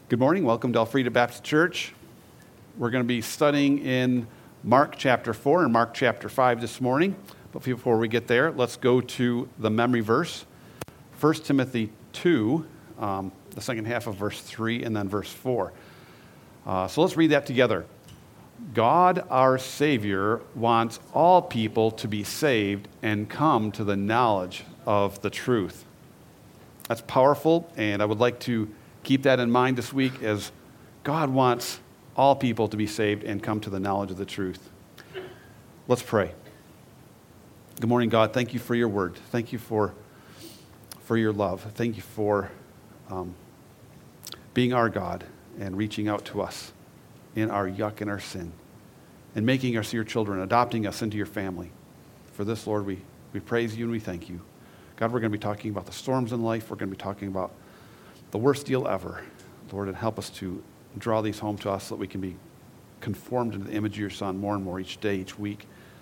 Good morning. Welcome to Elfrida Baptist Church. We're going to be studying in Mark chapter 4 and Mark chapter 5 this morning. But before we get there, let's go to the memory verse. 1 Timothy 2, the second half of verse 3 and then verse 4. So let's read that together. God, our Savior, wants all people to be saved and come to the knowledge of the truth. That's powerful, and I would like to keep that in mind this week as God wants all people to be saved and come to the knowledge of the truth. Let's pray. Good morning, God. Thank you for your word. Thank you for your love. Thank you for being our God and reaching out to us in our yuck and our sin and making us your children, adopting us into your family. For this, Lord, we praise you and we thank you. God, we're going to be talking about the storms in life. We're going to be talking about the worst deal ever. Lord, and help us to draw these home to us so that we can be conformed into the image of your Son more and more each day, each week.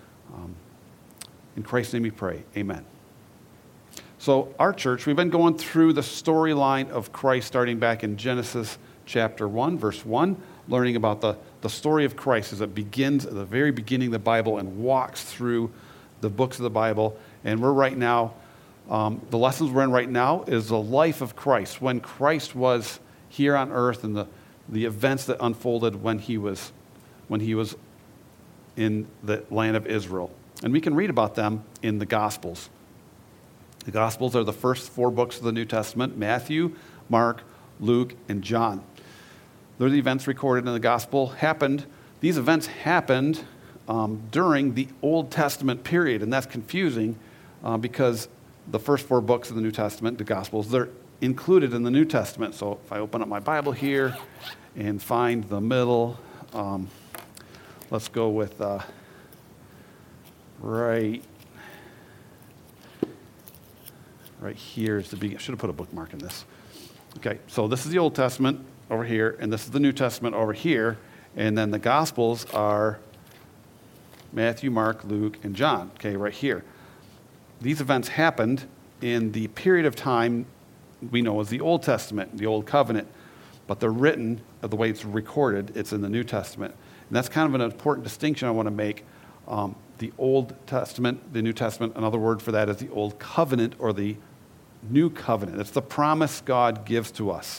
In Christ's name we pray. Amen. So our church, we've been going through the storyline of Christ starting back in Genesis chapter 1, verse 1, learning about the story of Christ as it begins at the very beginning of the Bible and walks through the books of the Bible. And we're right now, the lessons we're in right now is the life of Christ, when Christ was here on earth and the events that unfolded when he was in the land of Israel. And we can read about them in the Gospels. The Gospels are the first 4 books of the New Testament: Matthew, Mark, Luke, and John. They're the events recorded in the Gospel. These events happened during the Old Testament period, and that's confusing because the first 4 books of the New Testament, the Gospels, they're included in the New Testament. So if I open up my Bible here and find the middle, let's go with right here is the beginning. I should have put a bookmark in this. Okay, so this is the Old Testament over here, and this is the New Testament over here, and then the Gospels are Matthew, Mark, Luke, and John, okay, right here. These events happened in the period of time we know as the Old Testament, the Old Covenant, but they're written, the way it's recorded, it's in the New Testament. And that's kind of an important distinction I want to make. The Old Testament, the New Testament, another word for that is the Old Covenant or the New Covenant. It's the promise God gives to us.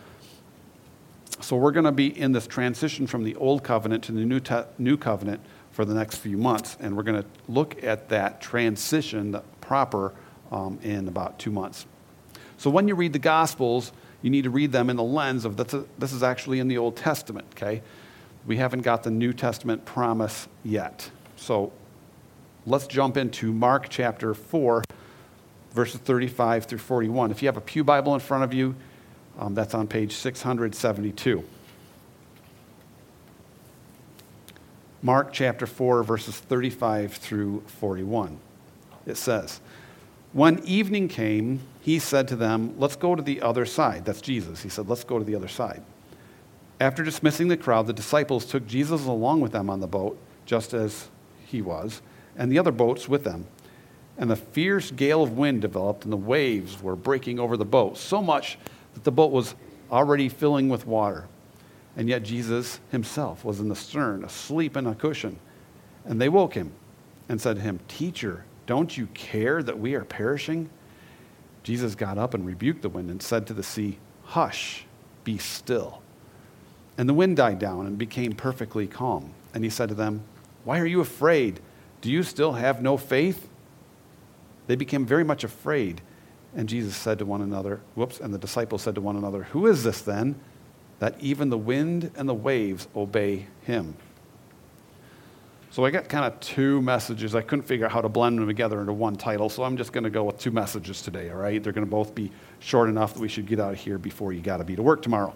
So we're going to be in this transition from the Old Covenant to the New Covenant for the next few months, and we're going to look at that transition proper in about 2 months. So when you read the Gospels, you need to read them in the lens of this is actually in the Old Testament, okay? We haven't got the New Testament promise yet. So let's jump into Mark chapter 4, verses 35 through 41. If you have a pew Bible in front of you, that's on page 672. Mark chapter 4, verses 35 through 41. It says, "When evening came, he said to them, 'Let's go to the other side.'" That's Jesus. He said, "Let's go to the other side." After dismissing the crowd, the disciples took Jesus along with them on the boat, just as he was, and the other boats with them. And a fierce gale of wind developed, and the waves were breaking over the boat, so much that the boat was already filling with water. And yet Jesus himself was in the stern, asleep in a cushion. And they woke him and said to him, "Teacher, don't you care that we are perishing?" Jesus got up and rebuked the wind and said to the sea, "Hush, be still." And the wind died down and became perfectly calm. And he said to them, "Why are you afraid? Do you still have no faith?" They became very much afraid. And Jesus said to one another, and the disciples said to one another, "Who is this then, that even the wind and the waves obey him?" So I got kind of 2 messages. I couldn't figure out how to blend them together into one title, so I'm just going to go with 2 messages today, all right? They're going to both be short enough that we should get out of here before you got to be to work tomorrow.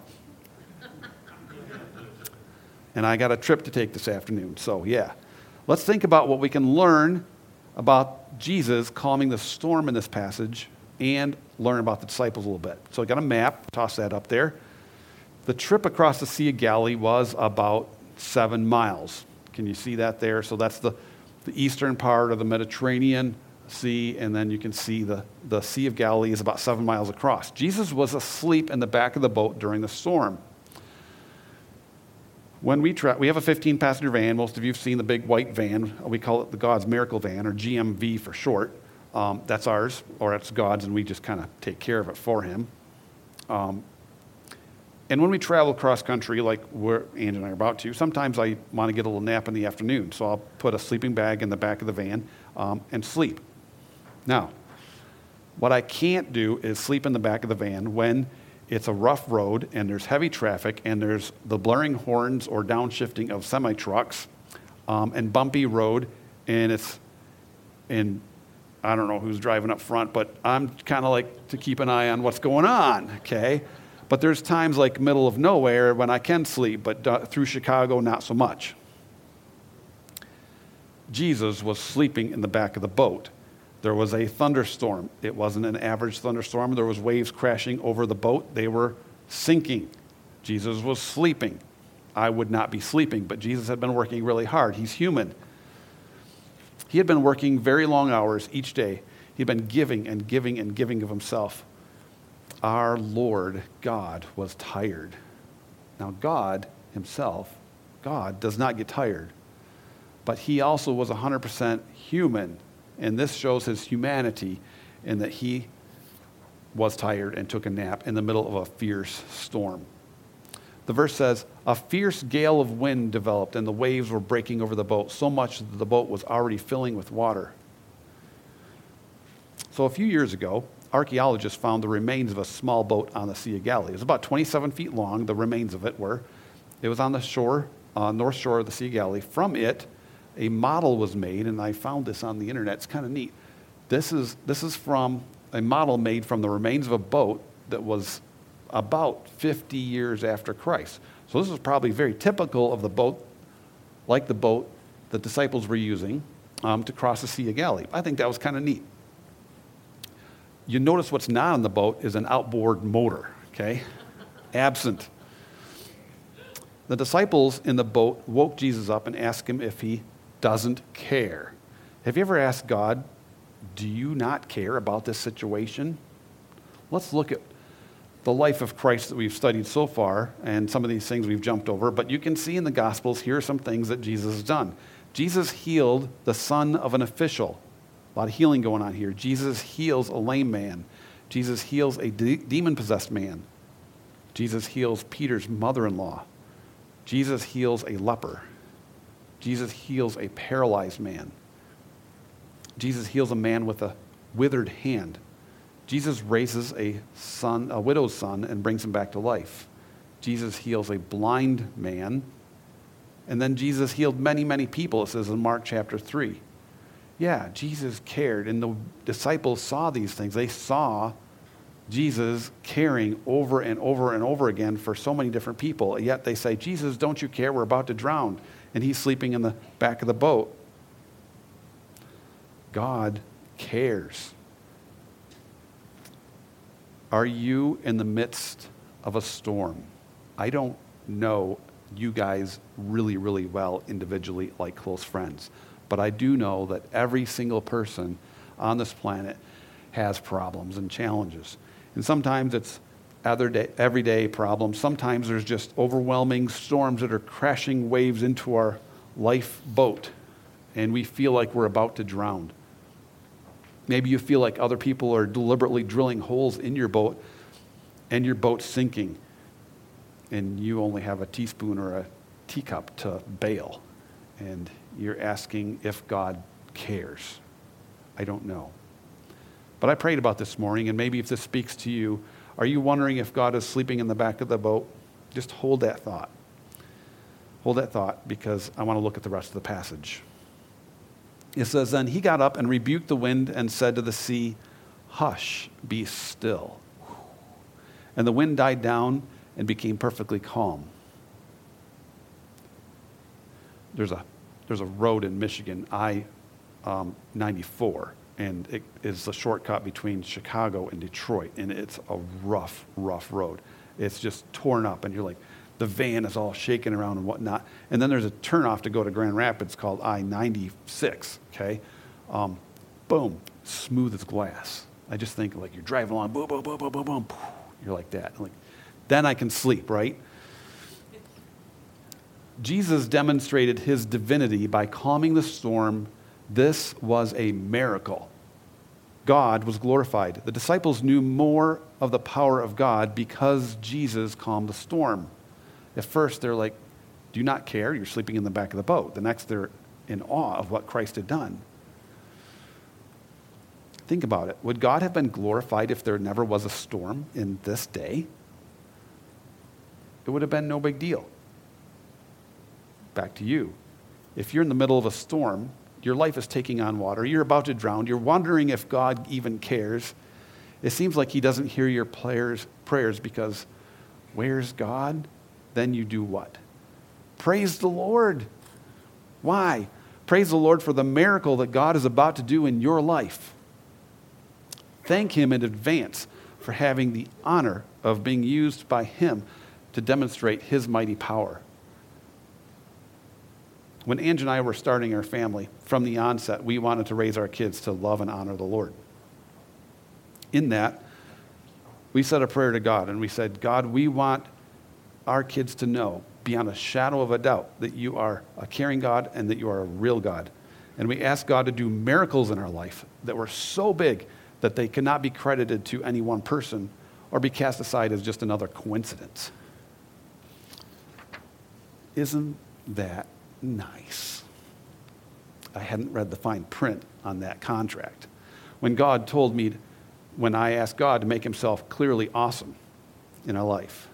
And I got a trip to take this afternoon, so yeah. Let's think about what we can learn about Jesus calming the storm in this passage and learn about the disciples a little bit. So I got a map, toss that up there. The trip across the Sea of Galilee was about 7 miles. Can you see that there? So that's the eastern part of the Mediterranean Sea, and then you can see the Sea of Galilee is about 7 miles across. Jesus was asleep in the back of the boat during the storm. When we have a 15-passenger van. Most of you have seen the big white van. We call it the God's Miracle Van, or GMV for short. That's ours, or that's God's, and we just kind of take care of it for him. And when we travel cross country, like Angie and I are about to, sometimes I want to get a little nap in the afternoon. So I'll put a sleeping bag in the back of the van and sleep. Now, what I can't do is sleep in the back of the van when it's a rough road and there's heavy traffic and there's the blaring horns or downshifting of semi-trucks and bumpy road, and I don't know who's driving up front, but I'm kind of like to keep an eye on what's going on, okay? But there's times like middle of nowhere when I can sleep, but through Chicago, not so much. Jesus was sleeping in the back of the boat. There was a thunderstorm. It wasn't an average thunderstorm. There was waves crashing over the boat. They were sinking. Jesus was sleeping. I would not be sleeping, but Jesus had been working really hard. He's human. He had been working very long hours each day. He'd been giving and giving and giving of himself. Our Lord God was tired. Now God himself, God does not get tired, but he also was 100% human, and this shows his humanity in that he was tired and took a nap in the middle of a fierce storm. The verse says, a fierce gale of wind developed and the waves were breaking over the boat, so much that the boat was already filling with water. So a few years ago, archaeologists found the remains of a small boat on the Sea of Galilee. It was about 27 feet long, the remains of it were. It was on the shore, north shore of the Sea of Galilee. From it, a model was made, and I found this on the internet. It's kind of neat. This is from a model made from the remains of a boat that was about 50 years after Christ. So this is probably very typical of the boat, like the boat the disciples were using to cross the Sea of Galilee. I think that was kind of neat. You notice what's not on the boat is an outboard motor, okay? Absent. The disciples in the boat woke Jesus up and asked him if he doesn't care. Have you ever asked God, do you not care about this situation? Let's look at the life of Christ that we've studied so far, and some of these things we've jumped over, but you can see in the Gospels, here are some things that Jesus has done. Jesus healed the son of an official. A lot of healing going on here. Jesus heals a lame man. Jesus heals a demon-possessed man. Jesus heals Peter's mother-in-law. Jesus heals a leper. Jesus heals a paralyzed man. Jesus heals a man with a withered hand. Jesus raises a widow's son, and brings him back to life. Jesus heals a blind man. And then Jesus healed many, many people, it says in Mark chapter 3. Yeah, Jesus cared, and the disciples saw these things. They saw Jesus caring over and over and over again for so many different people. Yet they say, Jesus, don't you care? We're about to drown. And he's sleeping in the back of the boat. God cares. Are you in the midst of a storm? I don't know you guys really, really well individually, like close friends. But I do know that every single person on this planet has problems and challenges. And sometimes it's everyday problems. Sometimes there's just overwhelming storms that are crashing waves into our lifeboat, and we feel like we're about to drown. Maybe you feel like other people are deliberately drilling holes in your boat, and your boat's sinking, and you only have a teaspoon or a teacup to bail. And you're asking if God cares. I don't know. But I prayed about this morning, and maybe if this speaks to you, are you wondering if God is sleeping in the back of the boat? Just hold that thought. Hold that thought, because I want to look at the rest of the passage. It says, then he got up and rebuked the wind and said to the sea, hush, be still. And the wind died down and became perfectly calm. There's a road in Michigan, I-94, and it is a shortcut between Chicago and Detroit, and it's a rough road. It's just torn up, and you're like, the van is all shaking around and whatnot. And then there's a turnoff to go to Grand Rapids called I-96, okay? Boom, smooth as glass. I just think like you're driving along, boom, boom, boom, boom, boom, boom. You're like that. Like, then I can sleep, right? Jesus demonstrated his divinity by calming the storm. This was a miracle. God was glorified. The disciples knew more of the power of God because Jesus calmed the storm. At first, they're like, do you not care? You're sleeping in the back of the boat. The next, they're in awe of what Christ had done. Think about it. Would God have been glorified if there never was a storm in this day? It would have been no big deal. Back to you. If you're in the middle of a storm, your life is taking on water, you're about to drown, you're wondering if God even cares. It seems like he doesn't hear your prayers because where's God? Then you do what? Praise the Lord. Why? Praise the Lord for the miracle that God is about to do in your life. Thank him in advance for having the honor of being used by him to demonstrate his mighty power. When Ange and I were starting our family, from the onset, we wanted to raise our kids to love and honor the Lord. In that, we said a prayer to God, and we said, God, we want our kids to know, beyond a shadow of a doubt, that you are a caring God and that you are a real God. And we asked God to do miracles in our life that were so big that they could not be credited to any one person or be cast aside as just another coincidence. Isn't that nice? I hadn't read the fine print on that contract. When I asked God to make himself clearly awesome in our life,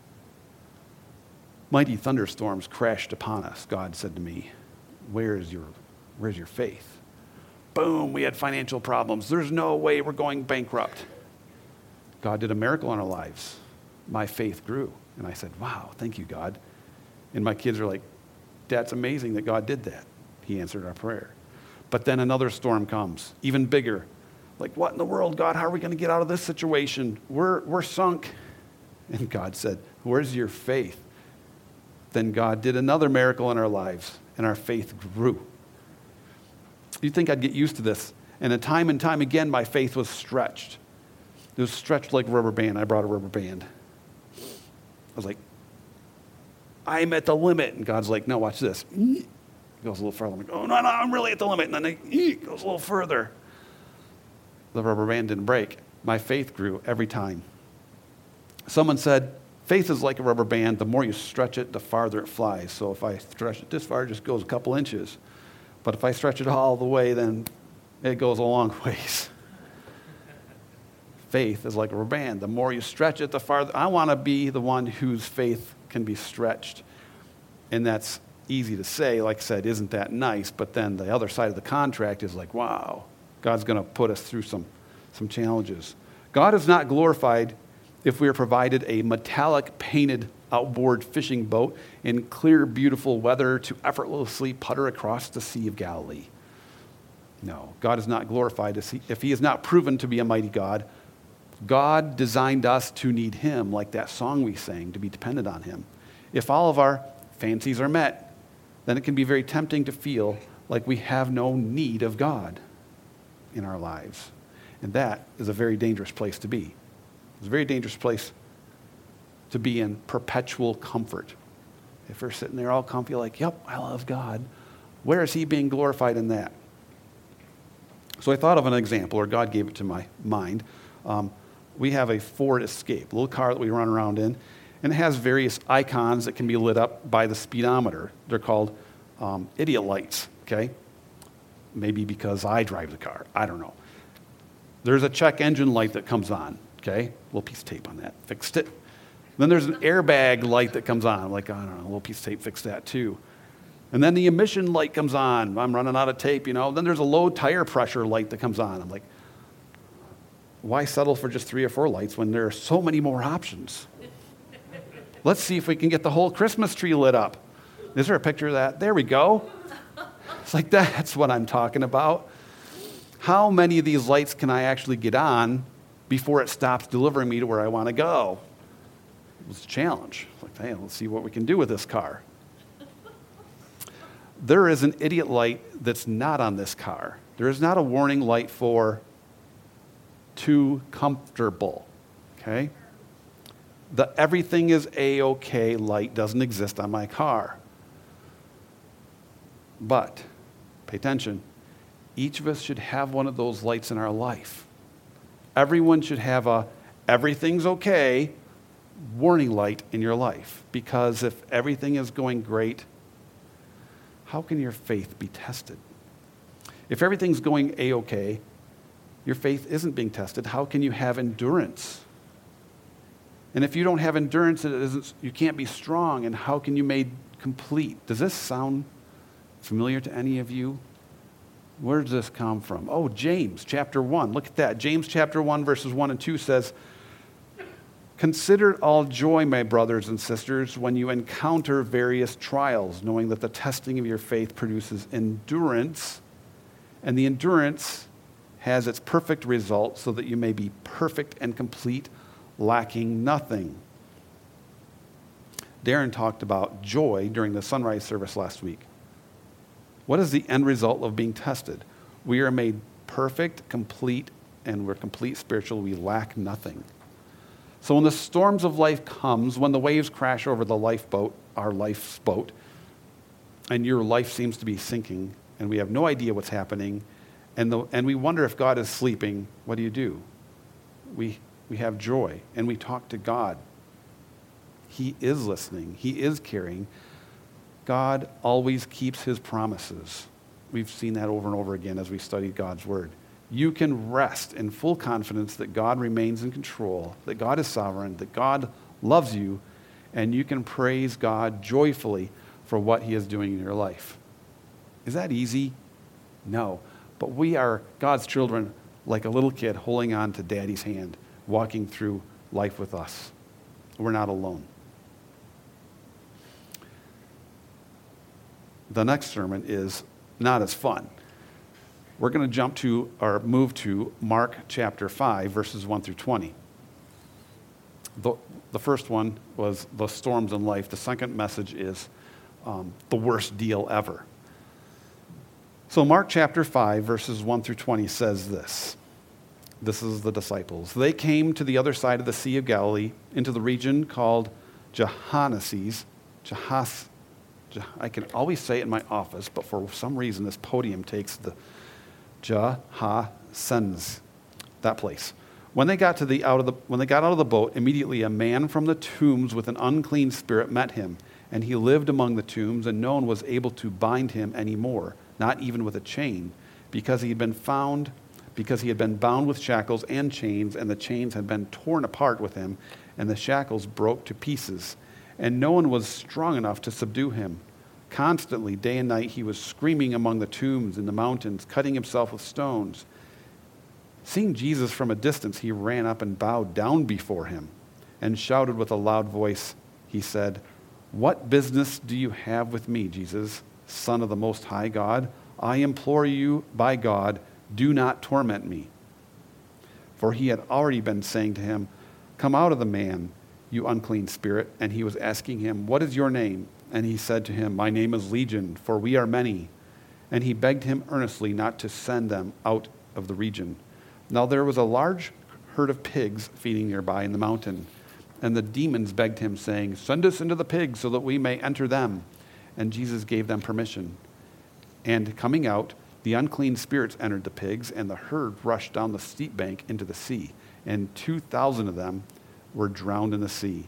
mighty thunderstorms crashed upon us. God said to me, where's your faith? Boom, we had financial problems. There's no way we're going bankrupt. God did a miracle in our lives. My faith grew. And I said, wow, thank you, God. And my kids are like, Dad's amazing that God did that. He answered our prayer. But then another storm comes, even bigger. Like, what in the world, God? How are we going to get out of this situation? We're sunk. And God said, where's your faith? Then God did another miracle in our lives, and our faith grew. You'd think I'd get used to this. And time again, my faith was stretched. It was stretched like a rubber band. I brought a rubber band. I was like, I'm at the limit. And God's like, no, watch this. It goes a little further. I'm like, oh, no, I'm really at the limit. And then it goes a little further. The rubber band didn't break. My faith grew every time. Someone said, faith is like a rubber band. The more you stretch it, the farther it flies. So if I stretch it this far, it just goes a couple inches. But if I stretch it all the way, then it goes a long ways. Faith is like a rubber band. The more you stretch it, the farther. I want to be the one whose faith can be stretched. And that's easy to say. Like I said, isn't that nice? But then the other side of the contract is like, wow, God's going to put us through some challenges. God is not glorified if we are provided a metallic painted outboard fishing boat in clear, beautiful weather to effortlessly putter across the Sea of Galilee. No, God is not glorified if he is not proven to be a mighty God. God designed us to need him, like that song we sang, to be dependent on him. If all of our fancies are met, then it can be very tempting to feel like we have no need of God in our lives. And that is a very dangerous place to be. It's a very dangerous place to be in perpetual comfort. If we're sitting there all comfy like, yep, I love God, where is he being glorified in that? So I thought of an example, or God gave it to my mind. We have a Ford Escape, a little car that we run around in, and it has various icons that can be lit up by the speedometer. They're called idiot lights, okay? Maybe because I drive the car, I don't know. There's a check engine light that comes on, okay? A little piece of tape on that, fixed it. Then there's an airbag light that comes on. I'm like, I don't know, a little piece of tape fixed that too. And then the emission light comes on. I'm running out of tape, Then there's a low tire pressure light that comes on. I'm like, why settle for just 3 or 4 lights when there are so many more options? Let's see if we can get the whole Christmas tree lit up. Is there a picture of that? There we go. It's like, that's what I'm talking about. How many of these lights can I actually get on before it stops delivering me to where I want to go? It was a challenge. Like, hey, let's see what we can do with this car. There is an idiot light that's not on this car. There is not a warning light for too comfortable, okay? The everything is A-okay light doesn't exist on my car. But, pay attention, each of us should have one of those lights in our life. Everyone should have a everything's okay warning light in your life. Because if everything is going great, how can your faith be tested? If everything's going A-okay, your faith isn't being tested. How can you have endurance? And if you don't have endurance, you can't be strong. And how can you be made complete? Does this sound familiar to any of you? Where does this come from? Oh, James chapter 1. Look at that. James chapter 1, verses 1 and 2 says, "Consider it all joy, my brothers and sisters, when you encounter various trials, knowing that the testing of your faith produces endurance, and the endurance has its perfect result, so that you may be perfect and complete, lacking nothing." Darren talked about joy during the sunrise service last week. What is the end result of being tested? We are made perfect, complete, and we're complete spiritually. We lack nothing. So when the storms of life comes, when the waves crash over the lifeboat, our life's boat, and your life seems to be sinking, and we have no idea what's happening, and we wonder if God is sleeping, what do? We have joy, and we talk to God. He is listening. He is caring. God always keeps his promises. We've seen that over and over again as we study God's word. You can rest in full confidence that God remains in control, that God is sovereign, that God loves you, and you can praise God joyfully for what he is doing in your life. Is that easy? No. But we are God's children, like a little kid holding on to daddy's hand, walking through life with us. We're not alone. The next sermon is not as fun. We're going to move to Mark chapter 5, verses 1 through 20. The first one was the storms in life. The second message is the worst deal ever. So Mark chapter 5, verses 1 through 20 says this. This is the disciples. They came to the other side of the Sea of Galilee, into the region called Jahaneses. I can always say it in my office, but for some reason this podium takes the Jahaneses, that place. When they got out of the boat, immediately a man from the tombs with an unclean spirit met him, and he lived among the tombs, and no one was able to bind him anymore, not even with a chain, because he had been bound with shackles and chains, and the chains had been torn apart with him, and the shackles broke to pieces. And no one was strong enough to subdue him. Constantly, day and night, he was screaming among the tombs in the mountains, cutting himself with stones. Seeing Jesus from a distance, he ran up and bowed down before him and shouted with a loud voice. He said, "What business do you have with me, Jesus, Son of the Most High God? I implore you, by God, do not torment me." For he had already been saying to him, "Come out of the man, you unclean spirit." And he was asking him, "What is your name?" And he said to him, "My name is Legion, for we are many." And he begged him earnestly not to send them out of the region. Now there was a large herd of pigs feeding nearby in the mountain. And the demons begged him, saying, "Send us into the pigs so that we may enter them." And Jesus gave them permission. And coming out, the unclean spirits entered the pigs, and the herd rushed down the steep bank into the sea. And 2,000 of them were drowned in the sea.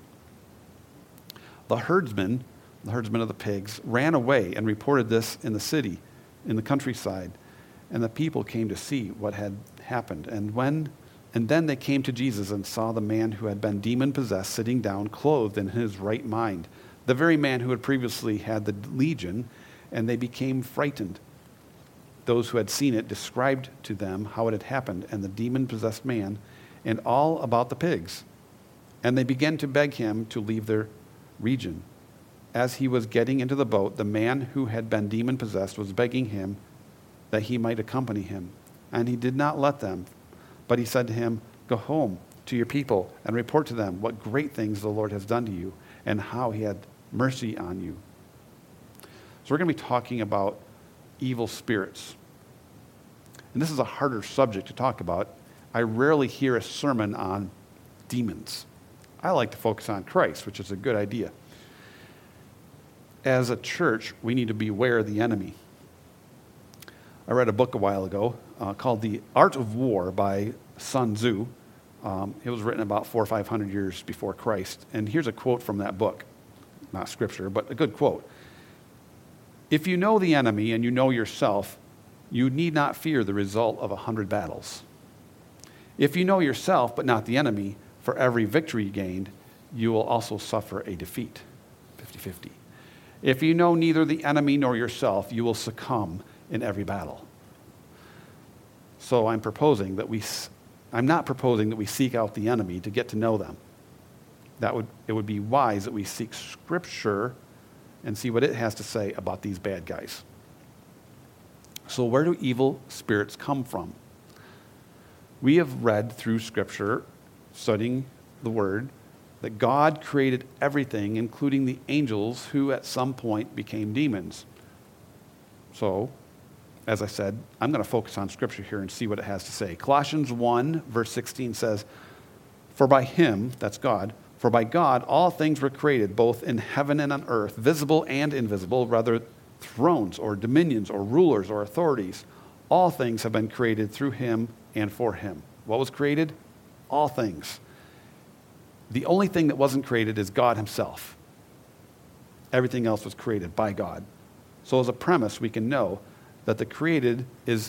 The herdsmen of the pigs, ran away and reported this in the city, in the countryside. And the people came to see what had happened. And then they came to Jesus and saw the man who had been demon-possessed sitting down, clothed in his right mind, the very man who had previously had the legion, and they became frightened. Those who had seen it described to them how it had happened, and the demon-possessed man, and all about the pigs. And they began to beg him to leave their region. As he was getting into the boat, the man who had been demon-possessed was begging him that he might accompany him. And he did not let them. But he said to him, "Go home to your people and report to them what great things the Lord has done to you and how he had mercy on you." So we're going to be talking about evil spirits. And this is a harder subject to talk about. I rarely hear a sermon on demons. I like to focus on Christ, which is a good idea. As a church, we need to beware of the enemy. I read a book a while ago called The Art of War by Sun Tzu. It was written about 400 or 500 years before Christ. And here's a quote from that book. Not scripture, but a good quote. If you know the enemy and you know yourself, you need not fear the result of 100 battles. If you know yourself but not the enemy, for every victory gained, you will also suffer a defeat. 50-50. If you know neither the enemy nor yourself, you will succumb in every battle. So I'm not proposing that we seek out the enemy to get to know them. It would be wise that we seek Scripture and see what it has to say about these bad guys. So where do evil spirits come from? We have read through Scripture, studying the Word, that God created everything, including the angels who at some point became demons. So, as I said, I'm going to focus on Scripture here and see what it has to say. Colossians 1, verse 16 says, "For by him," that's God, "for by God all things were created, both in heaven and on earth, visible and invisible, whether thrones or dominions or rulers or authorities. All things have been created through him and for him." What was created? All things. The only thing that wasn't created is God himself. Everything else was created by God. So as a premise, we can know that the created is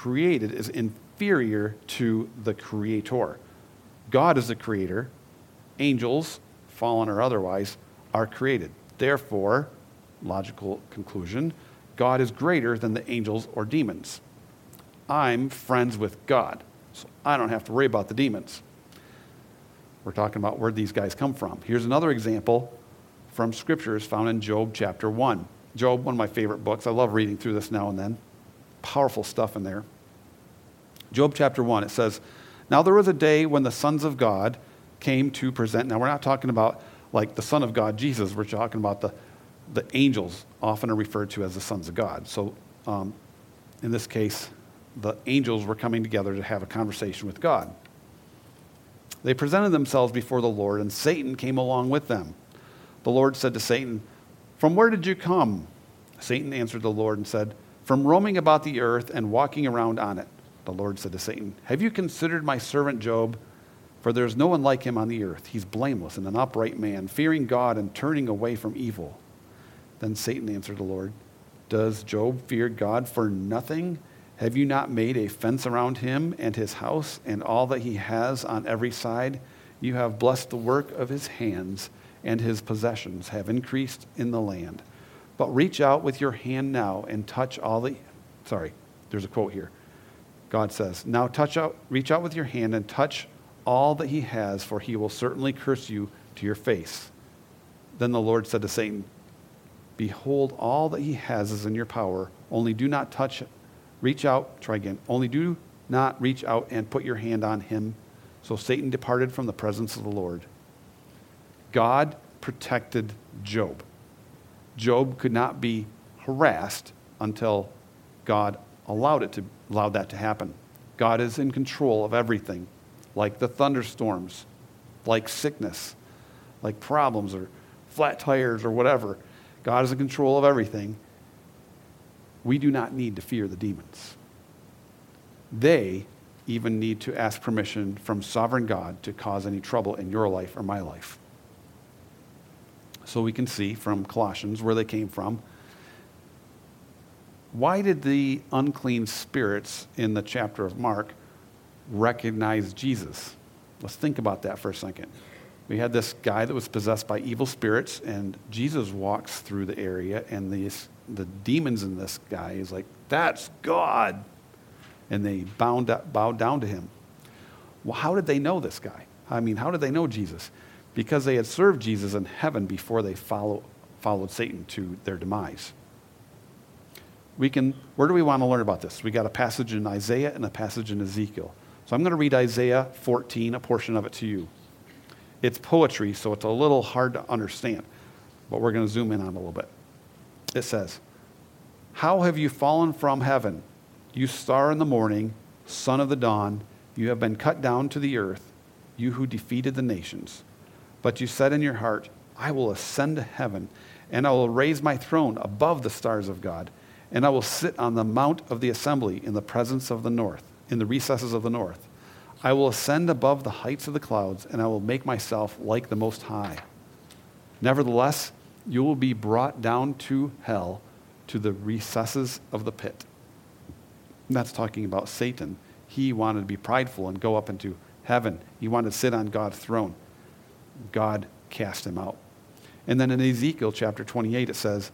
inferior to the creator. God is the creator. Angels, fallen or otherwise, are created. Therefore, logical conclusion, God is greater than the angels or demons. I'm friends with God, so I don't have to worry about the demons. We're talking about where these guys come from. Here's another example from scriptures found in Job chapter 1. Job, one of my favorite books. I love reading through this now and then. Powerful stuff in there. Job chapter 1, it says, "Now there was a day when the sons of God came to present." Now we're not talking about like the Son of God, Jesus. We're talking about the angels, often are referred to as the sons of God. So in this case, the angels were coming together to have a conversation with God. They presented themselves before the Lord, and Satan came along with them. The Lord said to Satan, "From where did you come?" Satan answered the Lord and said, "From roaming about the earth and walking around on it." The Lord said to Satan, "Have you considered my servant Job? For there is no one like him on the earth. He's blameless and an upright man, fearing God and turning away from evil." Then Satan answered the Lord, "Does Job fear God for nothing? Have you not made a fence around him and his house and all that he has on every side? You have blessed the work of his hands, and his possessions have increased in the land. But reach out with your hand now and touch all the..." Sorry, there's a quote here. God says, "Now reach out with your hand and touch all that he has, for he will certainly curse you to your face." Then the Lord said to Satan, "Behold, all that he has is in your power. Only do not touch it. Reach out," try again. "Only do not reach out and put your hand on him." So Satan departed from the presence of the Lord. God protected Job. Job could not be harassed until God allowed that to happen. God is in control of everything, like the thunderstorms, like sickness, like problems or flat tires or whatever. God is in control of everything. We do not need to fear the demons. They even need to ask permission from sovereign God to cause any trouble in your life or my life. So we can see from Colossians where they came from. Why did the unclean spirits in the chapter of Mark recognize Jesus? Let's think about that for a second. We had this guy that was possessed by evil spirits, and Jesus walks through the area, and the demons in this guy is like, "That's God." And they bowed down to him. Well, how did they know this guy? I mean, how did they know Jesus? Because they had served Jesus in heaven before they followed Satan to their demise. Where do we want to learn about this? We got a passage in Isaiah and a passage in Ezekiel. So I'm going to read Isaiah 14, a portion of it to you. It's poetry, so it's a little hard to understand, but we're going to zoom in on it a little bit. It says, "How have you fallen from heaven, you star in the morning, son of the dawn? You have been cut down to the earth, you who defeated the nations. But you said in your heart, I will ascend to heaven, and I will raise my throne above the stars of God. And I will sit on the mount of the assembly in the presence of the north, in the recesses of the north. I will ascend above the heights of the clouds, and I will make myself like the Most High. Nevertheless, you will be brought down to hell, to the recesses of the pit. And that's talking about Satan. He wanted to be prideful and go up into heaven. He wanted to sit on God's throne. God cast him out. And then in Ezekiel chapter 28, it says,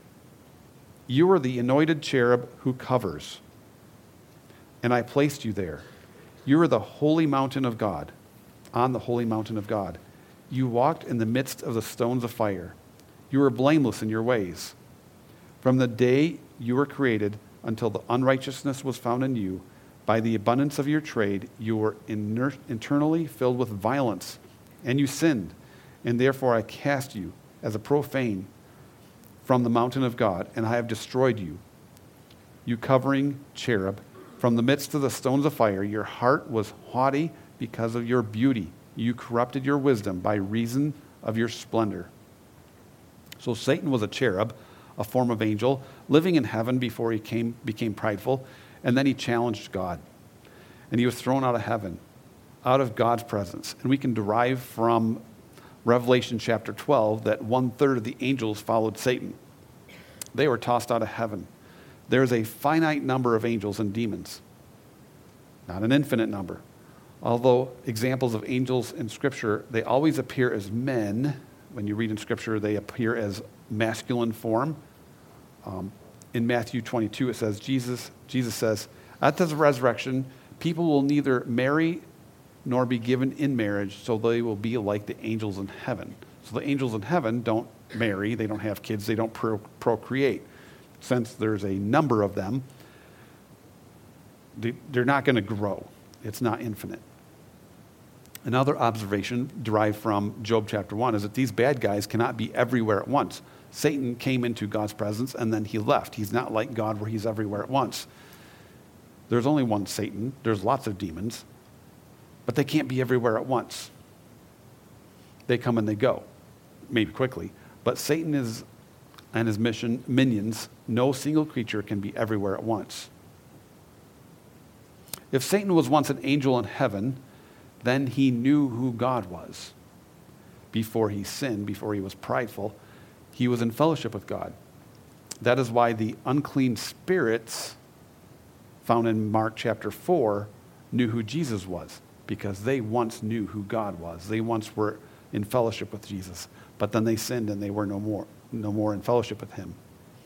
you are the anointed cherub who covers, and I placed you there. You are the holy mountain of God, on the holy mountain of God. You walked in the midst of the stones of fire. You were blameless in your ways. From the day you were created until the unrighteousness was found in you, by the abundance of your trade, you were internally filled with violence, and you sinned, and therefore I cast you as a profane from the mountain of God, and I have destroyed you. You covering cherub, from the midst of the stones of fire, your heart was haughty because of your beauty. You corrupted your wisdom by reason of your splendor. So Satan was a cherub, a form of angel, living in heaven before he became prideful, and then he challenged God. And he was thrown out of heaven, out of God's presence. And we can derive from Revelation chapter 12 that 1/3 of the angels followed Satan. They were tossed out of heaven. There's a finite number of angels and demons, not an infinite number. Although examples of angels in Scripture, they always appear as men. When you read in Scripture, they appear as masculine form. In Matthew 22, it says, Jesus says, at the resurrection, people will neither marry nor be given in marriage, so they will be like the angels in heaven. So the angels in heaven don't marry, they don't have kids, they don't procreate. Since there's a number of them, they're not going to grow. It's not infinite. Another observation derived from Job chapter 1 is that these bad guys cannot be everywhere at once. Satan came into God's presence and then he left. He's not like God where he's everywhere at once. There's only one Satan. There's lots of demons. But they can't be everywhere at once. They come and they go, maybe quickly. But Satan and his minions, no single creature can be everywhere at once. If Satan was once an angel in heaven, then he knew who God was. Before he sinned, before he was prideful, he was in fellowship with God. That is why the unclean spirits found in Mark chapter 4 knew who Jesus was, because they once knew who God was. They once were in fellowship with Jesus, but then they sinned and they were no more in fellowship with him.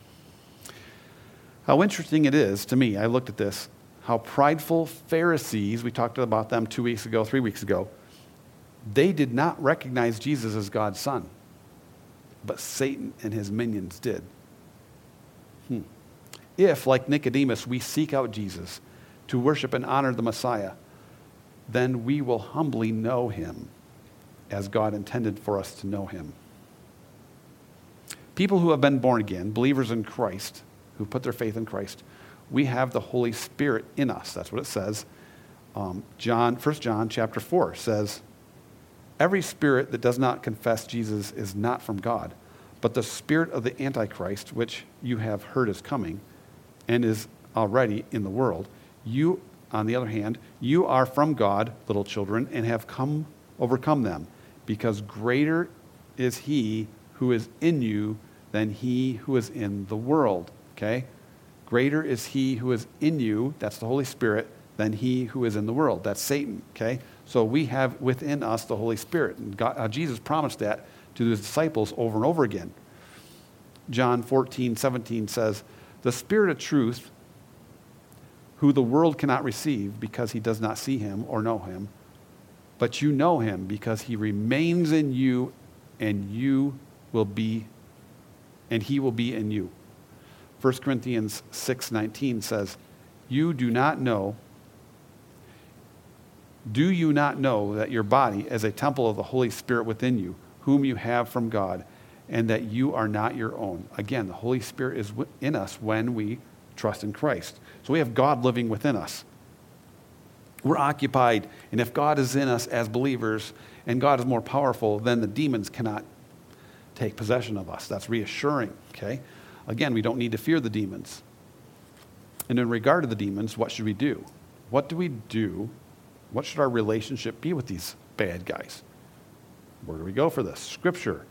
How interesting it is to me, I looked at this, how prideful Pharisees, we talked about them 3 weeks ago, they did not recognize Jesus as God's son, but Satan and his minions did. If, like Nicodemus, we seek out Jesus to worship and honor the Messiah, then we will humbly know him as God intended for us to know him. People who have been born again, believers in Christ, who put their faith in Christ, we have the Holy Spirit in us. That's what it says. 1 John chapter 4 says, every spirit that does not confess Jesus is not from God, but the spirit of the Antichrist, which you have heard is coming and is already in the world. You, on the other hand, you are from God, little children, and have overcome them, because greater is he who is in you than he who is in the world. Okay? Greater is he who is in you, that's the Holy Spirit, than he who is in the world. That's Satan. Okay? So we have within us the Holy Spirit. And Jesus promised that to his disciples over and over again. John 14:17 says, the Spirit of truth, who the world cannot receive because he does not see him or know him, but you know him because he remains in you and he will be in you. 1 Corinthians 6:19 says, do you not know that your body is a temple of the Holy Spirit within you, whom you have from God, and that you are not your own? Again, the Holy Spirit is in us when we trust in Christ. So we have God living within us. We're occupied, and if God is in us as believers, and God is more powerful, then the demons cannot take possession of us. That's reassuring, okay? Again, we don't need to fear the demons. And in regard to the demons, what should we do? What do we do? What should our relationship be with these bad guys? Where do we go for this? Scripture.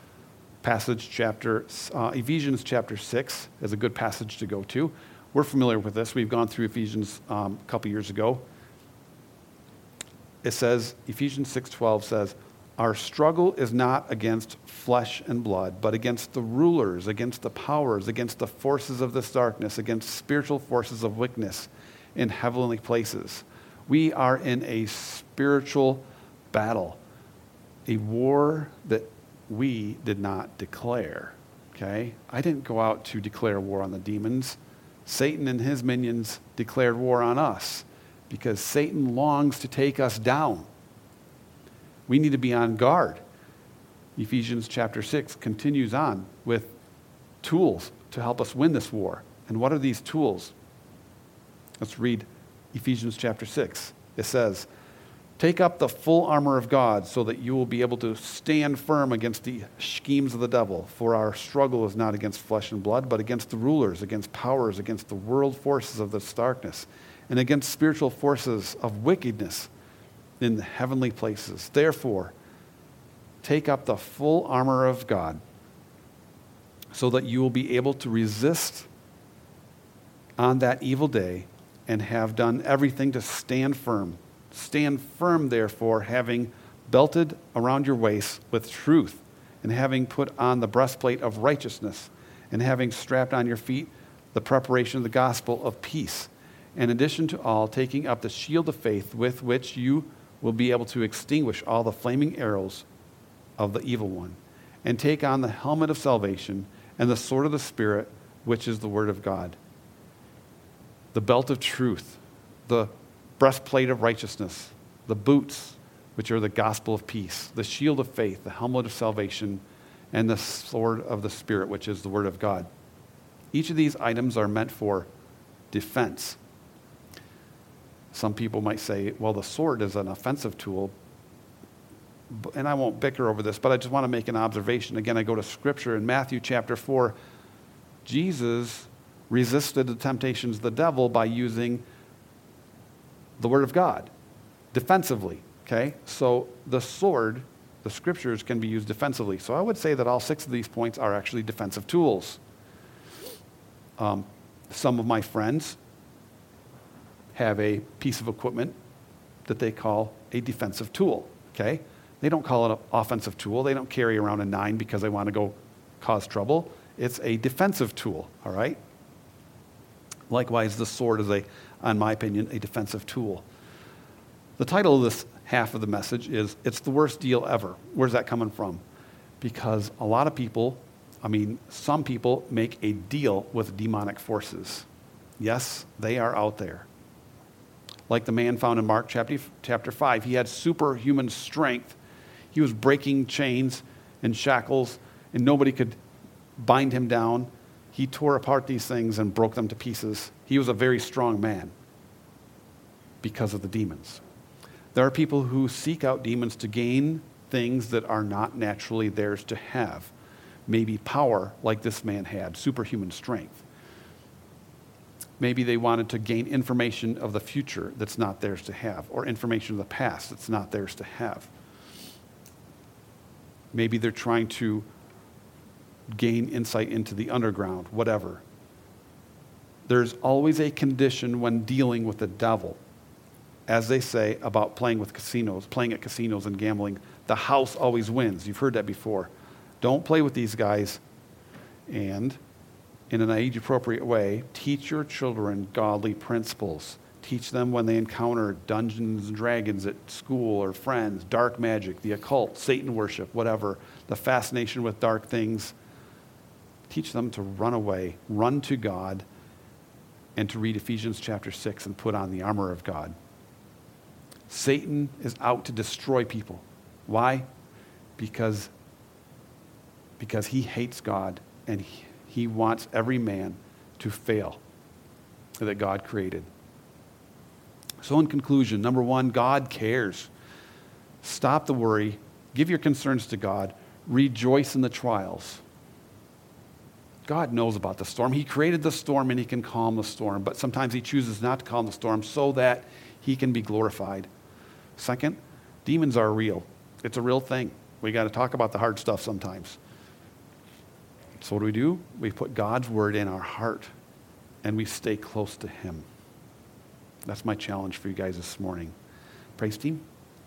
Ephesians chapter 6 is a good passage to go to. We're familiar with this. We've gone through Ephesians a couple years ago. It says, Ephesians 6:12 says, our struggle is not against flesh and blood, but against the rulers, against the powers, against the forces of this darkness, against spiritual forces of wickedness in heavenly places. We are in a spiritual battle, a war that we did not declare, okay? I didn't go out to declare war on the demons. Satan and his minions declared war on us because Satan longs to take us down. We need to be on guard. Ephesians chapter 6 continues on with tools to help us win this war. And what are these tools? Let's read Ephesians chapter 6. It says, take up the full armor of God so that you will be able to stand firm against the schemes of the devil. For our struggle is not against flesh and blood, but against the rulers, against powers, against the world forces of this darkness, and against spiritual forces of wickedness in the heavenly places. Therefore, take up the full armor of God so that you will be able to resist on that evil day and have done everything to stand firm. Stand firm, therefore, having belted around your waist with truth, and having put on the breastplate of righteousness, and having strapped on your feet the preparation of the gospel of peace. In addition to all, taking up the shield of faith with which you will be able to extinguish all the flaming arrows of the evil one, and take on the helmet of salvation and the sword of the Spirit, which is the word of God. The belt of truth, the breastplate of righteousness, the boots, which are the gospel of peace, the shield of faith, the helmet of salvation, and the sword of the Spirit, which is the word of God. Each of these items are meant for defense. Some people might say, well, the sword is an offensive tool, and I won't bicker over this, but I just want to make an observation. Again, I go to Scripture in Matthew chapter 4. Jesus resisted the temptations of the devil by using the Word of God defensively, okay? So the sword, the Scriptures can be used defensively. So I would say that all 6 of these points are actually defensive tools. Some of my friends have a piece of equipment that they call a defensive tool, okay? They don't call it an offensive tool. They don't carry around a 9 because they want to go cause trouble. It's a defensive tool, all right? Likewise, the sword is, in my opinion, a defensive tool. The title of this half of the message is, It's the Worst Deal Ever. Where's that coming from? Because a lot of people, some people make a deal with demonic forces. Yes, they are out there. Like the man found in Mark chapter 5, he had superhuman strength. He was breaking chains and shackles, and nobody could bind him down. He tore apart these things and broke them to pieces. He was a very strong man because of the demons. There are people who seek out demons to gain things that are not naturally theirs to have. Maybe power, like this man had, superhuman strength. Maybe they wanted to gain information of the future that's not theirs to have, or information of the past that's not theirs to have. Maybe they're trying to gain insight into the underground, whatever. There's always a condition when dealing with the devil. As they say about playing at casinos and gambling, the house always wins. You've heard that before. Don't play with these guys, and in an age-appropriate way, teach your children godly principles. Teach them when they encounter Dungeons and Dragons at school or friends, dark magic, the occult, Satan worship, whatever, the fascination with dark things. Teach them to run away, run to God, and to read Ephesians chapter 6 and put on the armor of God. Satan is out to destroy people. Why? Because he hates God, and he wants every man to fail that God created. So in conclusion, number 1, God cares. Stop the worry. Give your concerns to God. Rejoice in the trials. God knows about the storm. He created the storm and he can calm the storm, but sometimes he chooses not to calm the storm so that he can be glorified. Second, demons are real. It's a real thing. We got to talk about the hard stuff sometimes. So what do? We put God's word in our heart and we stay close to him. That's my challenge for you guys this morning. Praise team.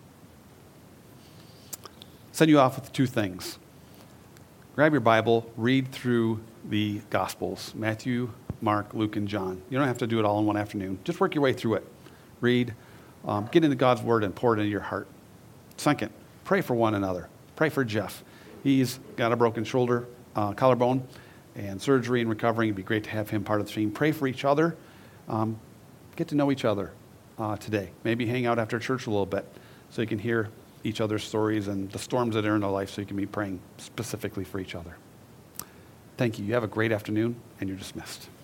Send you off with two things. Grab your Bible, read through the Gospels, Matthew, Mark, Luke, and John. You don't have to do it all in one afternoon. Just work your way through it. Read, get into God's word and pour it into your heart. Second, pray for one another. Pray for Jeff. He's got a broken shoulder, collarbone, and surgery and recovering. It'd be great to have him part of the team. Pray for each other. Get to know each other today. Maybe hang out after church a little bit so you can hear each other's stories and the storms that are in their life so you can be praying specifically for each other. Thank you. You have a great afternoon, and you're dismissed.